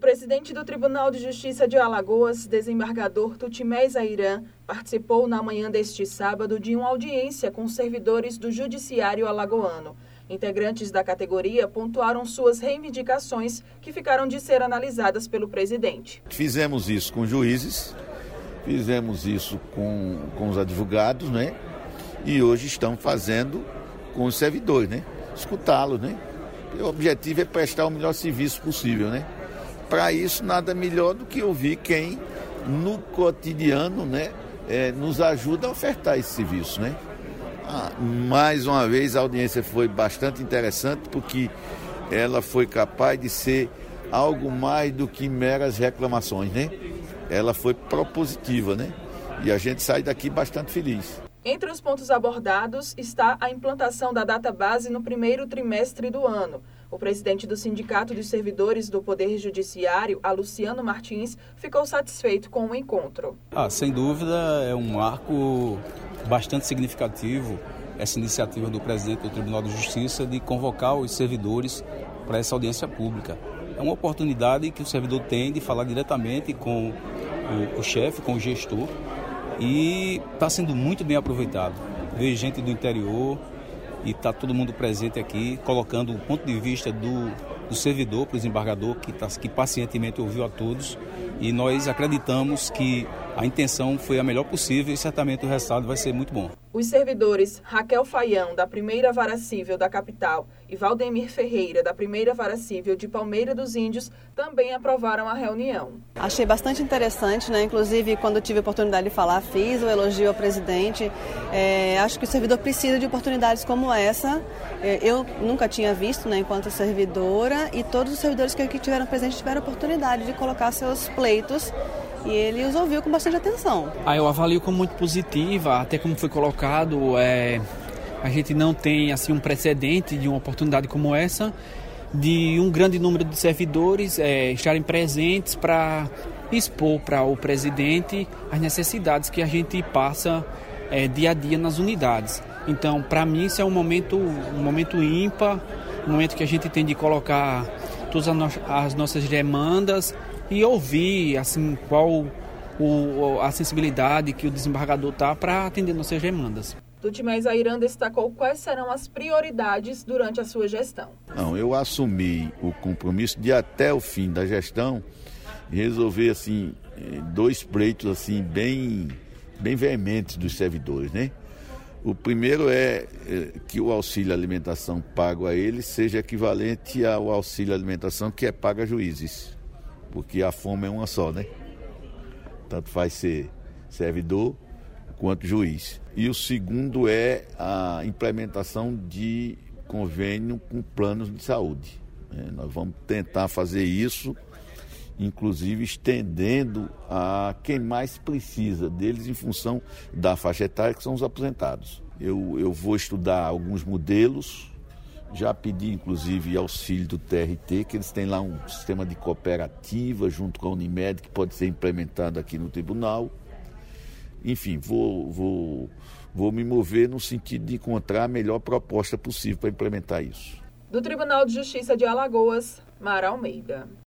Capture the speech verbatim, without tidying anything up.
presidente do Tribunal de Justiça de Alagoas, desembargador Tutimés Ayran, participou na manhã deste sábado de uma audiência com servidores do Judiciário alagoano. Integrantes da categoria pontuaram suas reivindicações que ficaram de ser analisadas pelo presidente. Fizemos isso com juízes, fizemos isso com, com os advogados, né? E hoje estamos fazendo com os servidores, né? Escutá-los, né? O objetivo é prestar o melhor serviço possível, né? Para isso, nada melhor do que ouvir quem, no cotidiano, né, é, nos ajuda a ofertar esse serviço, né? Ah, mais uma vez, a audiência foi bastante interessante, porque ela foi capaz de ser algo mais do que meras reclamações, né? Ela foi propositiva, né? E a gente sai daqui bastante feliz. Entre os pontos abordados está a implantação da database no primeiro trimestre do ano. O presidente do Sindicato dos Servidores do Poder Judiciário, a Luciano Martins, ficou satisfeito com o encontro. Ah, sem dúvida, é um marco bastante significativo essa iniciativa do presidente do Tribunal de Justiça de convocar os servidores para essa audiência pública. É uma oportunidade que o servidor tem de falar diretamente com o, o chefe, com o gestor, e está sendo muito bem aproveitado. Vejo gente do interior e está todo mundo presente aqui, colocando o ponto de vista do, do servidor para o desembargador, que, tá, que pacientemente ouviu a todos. E nós acreditamos que a intenção foi a melhor possível e certamente o resultado vai ser muito bom. Os servidores Raquel Faião, da primeira Vara Cível da capital, e Valdemir Ferreira, da primeira Vara Cível de Palmeira dos Índios, também aprovaram a reunião. Achei bastante interessante, né? Inclusive, quando eu tive a oportunidade de falar, fiz o elogio ao presidente. É, acho que o servidor precisa de oportunidades como essa. Eu nunca tinha visto, né, enquanto servidora, e todos os servidores que aqui tiveram presente tiveram a oportunidade de colocar seus pleitos. E ele os ouviu com bastante atenção. Ah, eu avalio como muito positiva, até como foi colocado, é, a gente não tem assim, um precedente de uma oportunidade como essa, de um grande número de servidores é, estarem presentes para expor para o presidente as necessidades que a gente passa é, dia a dia nas unidades. Então, para mim, isso é um momento, um momento ímpar, um momento que a gente tem de colocar todas as, no- as nossas demandas e ouvir assim, qual o, a sensibilidade que o desembargador está para atender nossas demandas. Tutimés Ayran destacou quais serão as prioridades durante a sua gestão. Não, eu assumi o compromisso de até o fim da gestão resolver assim, dois pleitos assim, bem, bem veementes dos servidores, né? O primeiro é que o auxílio alimentação pago a eles seja equivalente ao auxílio alimentação que é pago a juízes. Porque a fome é uma só, né? Tanto faz ser servidor quanto juiz. E o segundo é a implementação de convênio com planos de saúde. É, nós vamos tentar fazer isso, inclusive estendendo a quem mais precisa deles em função da faixa etária, que são os aposentados. Eu, eu vou estudar alguns modelos. Já pedi, inclusive, auxílio do T R T, que eles têm lá um sistema de cooperativa junto com a Unimed, que pode ser implementado aqui no tribunal. Enfim, vou, vou, vou me mover no sentido de encontrar a melhor proposta possível para implementar isso. Do Tribunal de Justiça de Alagoas, Mara Almeida.